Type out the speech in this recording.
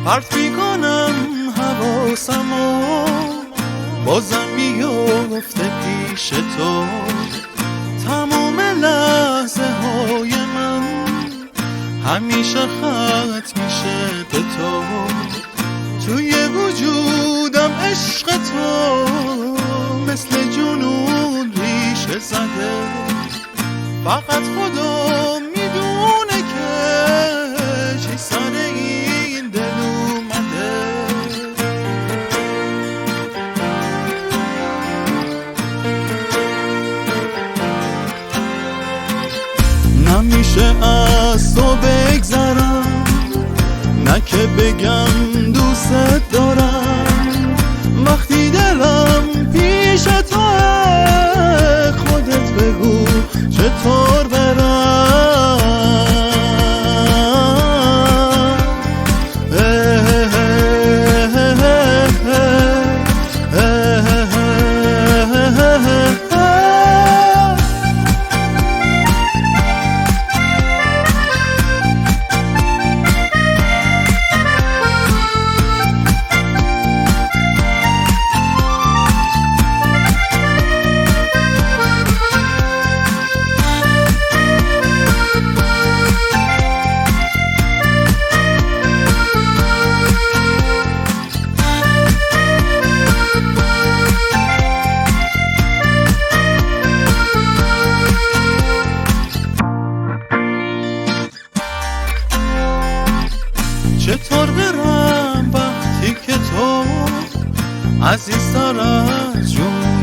پرت میکنم حواسمو، بازم میفته پیش تو. تمام لحظه های من همیشه ختم میشه به تو. توی وجودم عشق تو مثل جنون ریشه زده. فقط خدا میدونه که چی سر این دل اومده. نمیشه از تو بگذرم، نه که بگم دوست دارم. وقتی دلم پیش توه، خودت بگو چطور برم. چطور برم وقتی که تو عزیزتر از جون